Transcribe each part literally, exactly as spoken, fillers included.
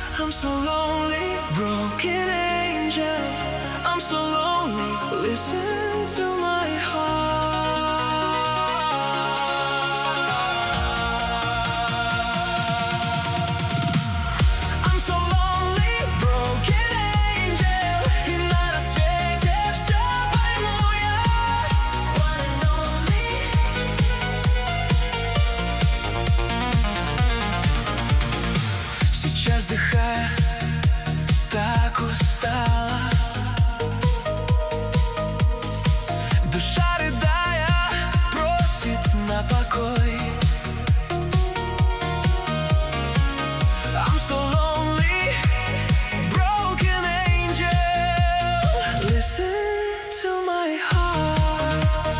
I'm so lonely, broken angel. I'm so lonely, listen to my heart. I'm so lonely, broken angel. И на рассвете все пойму я. One and only. Сейчас вдыхая, так устала, душа рыдая просит на покой. I'm so lonely, broken angel. Listen to my heart.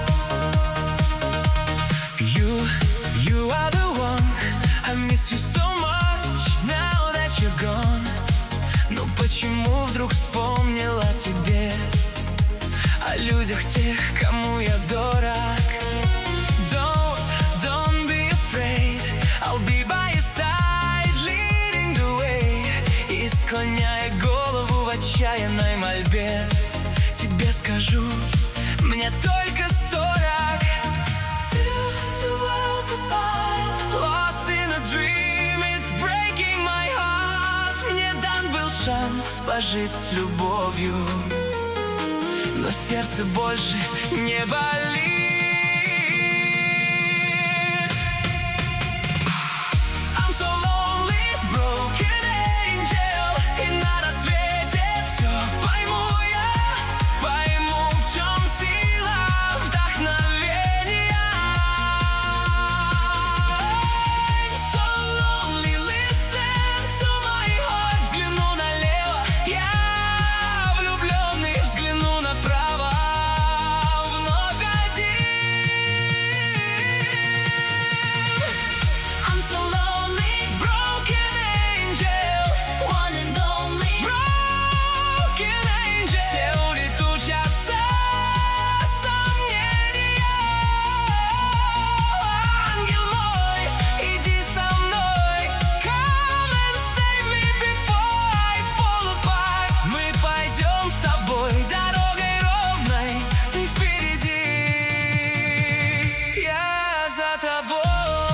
You, you are the one. I miss you so much now that you're gone. Но почему вдруг вспомнила о тебе, о людях тех, кому я дорог? Don't, don't be afraid, I'll be by your side, leading the way. И склоняя голову в отчаянной мольбе, тебе скажу, мне только сорок. Two, two worlds apart, lost in a dream, it's breaking my heart. Мне дан был шанс пожить с любовью, но сердце больше не болит. I'm so lonely, broken angel. И на рассвете все пойму я, пойму, в чем сила вдохновения. So lonely, listen to my heart. Взгляну налево, я влюбленный, взгляну направо, вновь один. I'm so lonely, broken angel. One and only, broken angel. Все улетучатся сомнения. Ангел мой, иди со мной. Come and save me before I fall apart. Мы пойдем с тобой дорогой ровной. Ты впереди, я за тобой.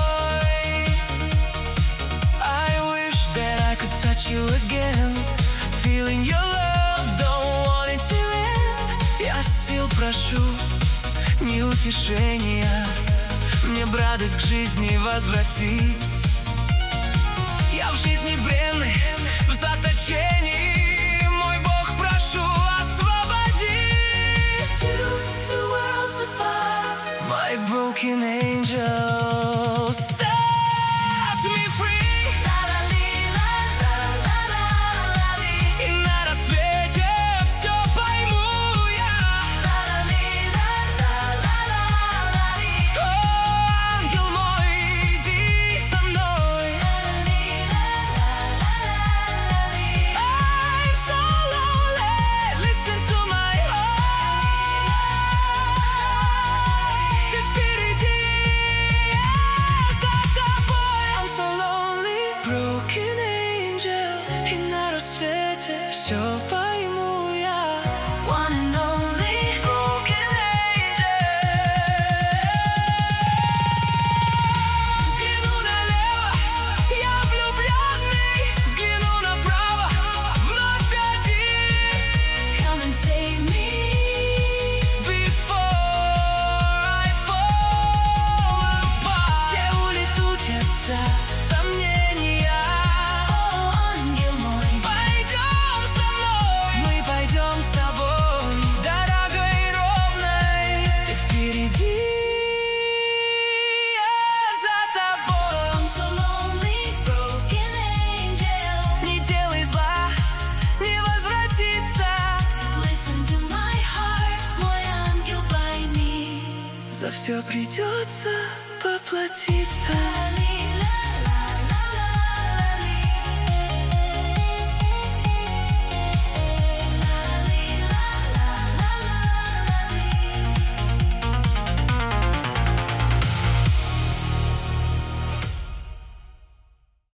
I wish that I could touch you again. Feeling your love, don't want it to end. Я сил прошу, не утешения, мне б радость к жизни возвратить. Я в жизни бренный, в заточении, мой Бог, прошу, освободи. Two, two worlds apart, my broken angel, set me free. И на рассвете все пойму я. О, ангел мой, иди со мной. I'm so lonely, listen to my heart. Ты впереди, я за тобой. I'm so lonely, broken angel. И на рассвете все пойму я. One and only, broken angel. Взгляну налево, я влюбленный, взгляну направо, вновь один. Come and save me before I fall apart. Все улетучатся сомнения. О, ангел мой, пойдем со мной. Мы пойдем с тобой дорогой ровной. Ты впереди, я за тобой. I'm so lonely, broken angel. Не делай зла, не возвратится. Listen to my heart, мой ангел, пойми, за все придется поплатиться.